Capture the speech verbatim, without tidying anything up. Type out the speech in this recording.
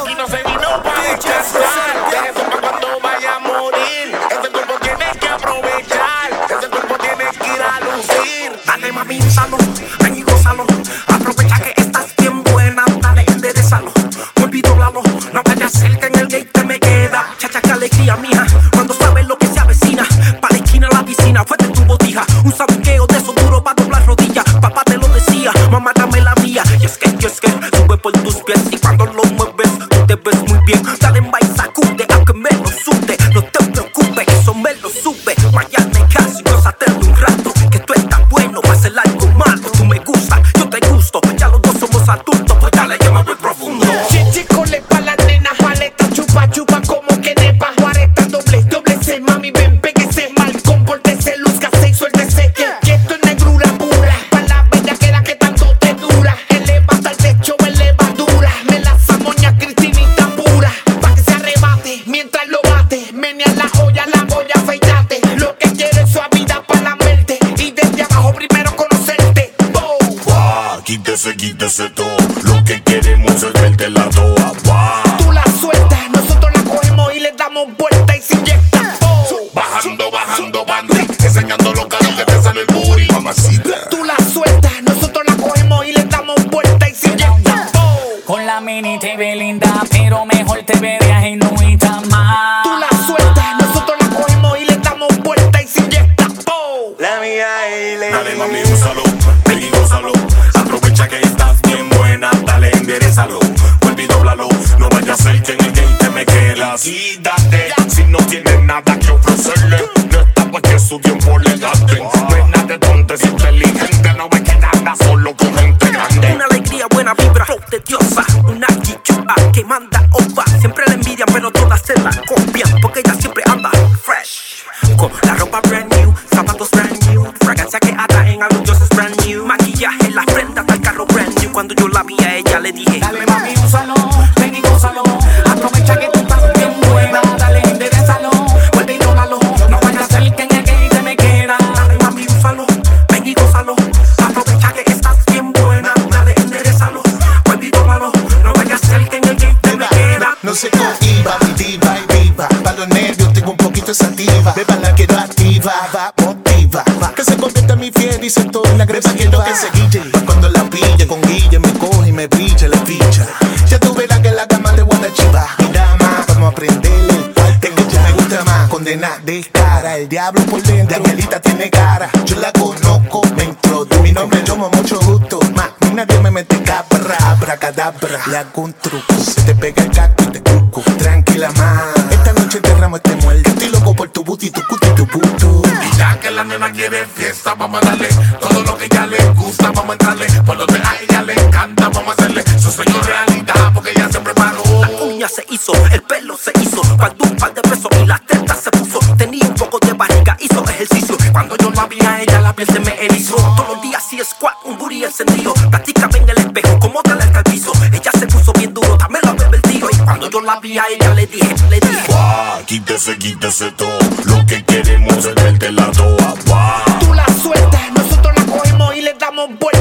Aquí no se vino para descansar. Deje eso pa' cuando vaya a morir. Ese cuerpo tienes que aprovechar. Ese cuerpo tienes que ir a lucir. Dale mami, úsalo, ven y gózalo. Aprovecha que estás bien buena. Dale, enderezalo, vuelve y doblalo. No vayas cerca, en el gate te me queda. Chacha, qué alegría mía, cuando sabes lo que se avecina. Pa' la esquina la piscina, fue de tu botija. Un sabuqueo de esos duros pa' doblar rodillas. Papá te lo decía, mamá dame la mía. Y es que, y es que, sube por tus pies. Y cuando lo mueves, tú te ves muy bien. Dale en y sacude, aunque me lo sude. No te preocupes, eso me lo sube. Mañana casi, gózate de un rato. Que tú estás bueno, va a ser algo malo. Tú me gustas, yo te gusto. Ya los dos somos adultos, pues dale, yo me voy profundo. Chichicole pa' la nena, paleta, chupa, chupa, como que nepa. Guareta, doble, doble C, mami, ven, péguese mal, compórtese, lúzcase y suéltese. Que, que esto es negrura pura, pa' la bella que la que tanto te dura. Eleva hasta el techo, elevadura. Me la zamoña, Cristinita pura, pa' que se arrebate mientras lo bate. Menea la joya, la voy a afeitarte. Lo que quiero es suavidad pa' la mente. Y desde abajo primero conocerte. Oh. Wow, quítese, quítese todo. Lo que queremos es verte la toa. Wow. Tú la sueltas, nosotros la cogemos y le damos vuelta y se inyecta. Oh. Bajando, bajando, bando, enseñando lo caro que te sale el booty, mamacita. Tú la sueltas, nosotros la cogemos y le damos vuelta y se inyecta. Oh. Con la mini te ve linda, pero mejor te verías genuita más. Tú la sueltas, nosotros la cogemos y le damos vuelta y se inyecta. Oh. La mía es Dale mami, úsalo, ven y gózalo. Aprovecha que estás bien buena, dale, enderezalo. Vuelve y doblalo, no vayas a ser que en el gate te me quedas. Quítate, si no tienes nada que ofrecerle. No está porque su tiempo le gasten. No es nada de tonto, es inteligente. No ves que nada solo con gente grande. una alegría, buena vibra, flow de diosa. Una quichua que manda ova. Siempre la envidia, pero todas se la copian. Porque ella siempre anda fresh. Con la ropa brand new, zapatos brand new. Fragancia que atraen a los dioses brand new. Maquillaje en la frente hasta el carro brand new. Cuando yo la vi a ella le dije: Dale mami, úsalo, ven y gózalo. Aprovecha que tú estás bien buena. Dale, enderezalo, vuelve y dóblalo. No vayas a ser que en el gate te me queda. dale mami, úsalo, ven y gózalo. Aprovecha que estás bien buena. Dale, enderezalo, vuelve y dóblalo. No vayas a ser que en el gate te me queda. No se cohiba, mi diva y viva. Pa' los nervios tengo un poquito de sativa. Beba la quiero activa, va, motiva. Que se convierta en mi fiel y se torne la agresiva. Quiero que se guille, pa' cuando la pille. Con guille me coge y me brilla la ficha. Ya tú verás que la cama le guarda chiva. Mira más, vamos a prenderle el parte. Que ella me gusta más, condena de cara. El diablo por dentro, la angelita tiene cara. Yo la conozco, me introduzco. Mi nombre es Lomo, mucho gusto. Más, nadie me mete cabra, abracadabra. Le hago un truco, se te pega el gato y te cuco. Tranquila más, esta noche enterramos este muerto. Estoy loco por tu booty, tu cuti, tu puto. Y ya que la nena quiere fiesta, vamos a darle todo lo que ella le gusta, vamos a entrarle. Por lo que a ella le encanta, vamos a hacerle su sueño realidad, porque ella se preparó. La uña se hizo, el pelo se hizo. Cuando un par de pesos y las tetas se puso. Tenía un poco de barriga, hizo ejercicio. Cuando yo la vi a ella, la piel se me erizó. Todos los días sí squat, un booty encendido. Practícame en el espejo, como te alerta al piso. Ella se puso bien duro, también la bebé el tío. Y cuando yo la vi a ella, le dije, le dije: Wow, quítese, quítese todo. Lo que queremos es verte la toa. Wow. Tú la sueltas, nosotros la cogemos y le damos vuelta